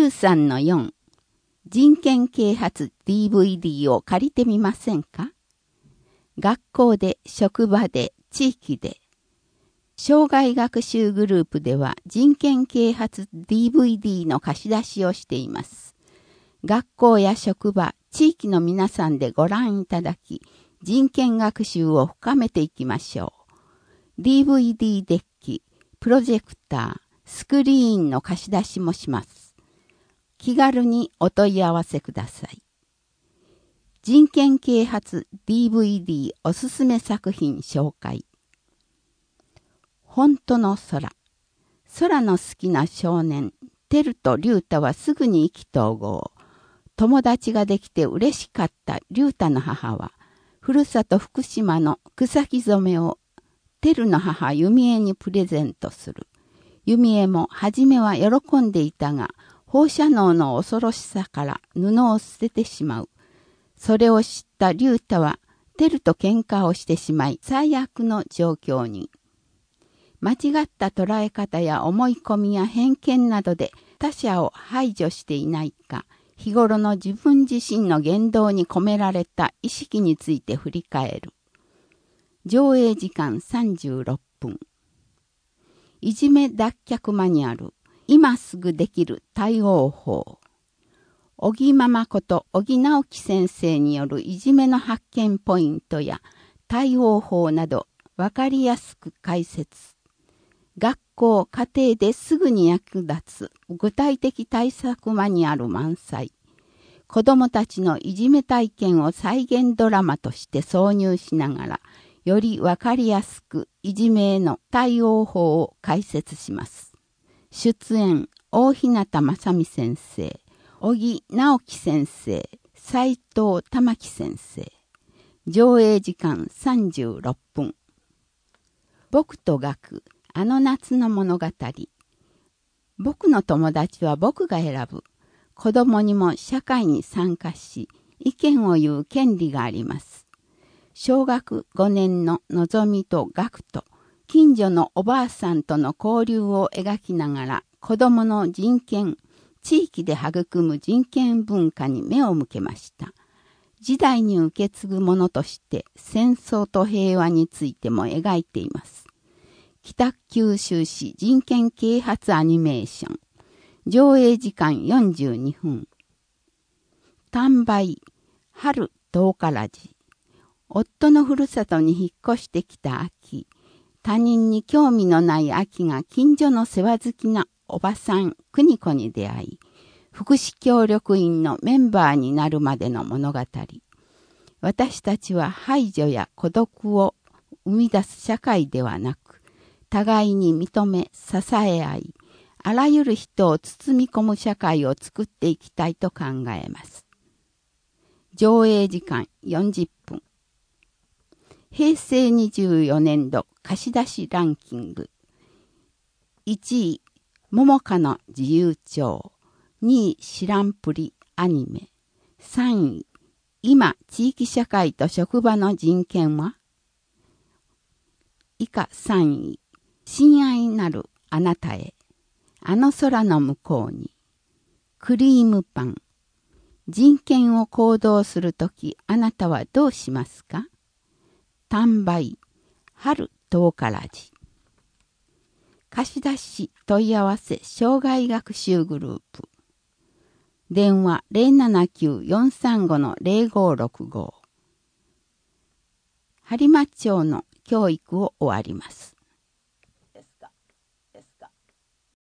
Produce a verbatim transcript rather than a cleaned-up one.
じゅうさんのよん 人権啓発 ディーブイディー を借りてみませんか？学校で、職場で、地域で。生涯学習グループでは人権啓発 ディーブイディー の貸し出しをしています。学校や職場、地域の皆さんでご覧いただき、人権学習を深めていきましょう。ディーブイディー デッキ、プロジェクター、スクリーンの貸し出しもします。気軽にお問い合わせください。人権啓発 ディーブイディー おすすめ作品紹介。本当の空。空の好きな少年、テルとリュウタはすぐに意気投合。友達ができて嬉しかったリュウタの母は、ふるさと福島の草木染めをテルの母ユミエにプレゼントする。ユミエも初めは喜んでいたが、放射能の恐ろしさから布を捨ててしまう。それを知ったリュウタはテルと喧嘩をしてしまい、最悪の状況に。間違った捉え方や思い込みや偏見などで他者を排除していないか、日頃の自分自身の言動に込められた意識について振り返る。上映時間さんじゅうろっぷん。いじめ脱却マニュアル。今すぐできる対応法。小木ママこと小木直樹先生によるいじめの発見ポイントや対応法などわかりやすく解説。学校、家庭ですぐに役立つ具体的対策マニュアル満載。子どもたちのいじめ体験を再現ドラマとして挿入しながら、よりわかりやすくいじめへの対応法を解説します。出演、大日向正美先生、小木直樹先生、斉藤玉樹先生。上映時間さんじゅうろっぷん。僕と学、あの夏の物語。僕の友達は僕が選ぶ。子供にも社会に参加し、意見を言う権利があります。小学ごねんののぞみと学と、近所のおばあさんとの交流を描きながら、子供の人権、地域で育む人権文化に目を向けました。時代に受け継ぐものとして戦争と平和についても描いています。北九州市人権啓発アニメーション。上映時間よんじゅうにふん。丹梅、春十日寺。夫のふるさとに引っ越してきた秋。他人に興味のない秋が近所の世話好きなおばさん、邦子に出会い、福祉協力員のメンバーになるまでの物語。私たちは排除や孤独を生み出す社会ではなく、互いに認め、支え合い、あらゆる人を包み込む社会を作っていきたいと考えます。上映時間よんじゅっぷん。へいせいにじゅうよねんど貸し出しランキング。いちい、桃花の自由帳。にい、知らんぷりアニメ。さんい、今地域社会と職場の人権は？以下さんい、親愛なるあなたへ。あの空の向こうに。クリームパン。人権を行動するとき、あなたはどうしますか？丹梅、春十日寺。貸し出し問い合わせ生涯学習グループ。電話 ゼロななきゅう よんさんご のゼロごろくご。播磨町の教育を終わります。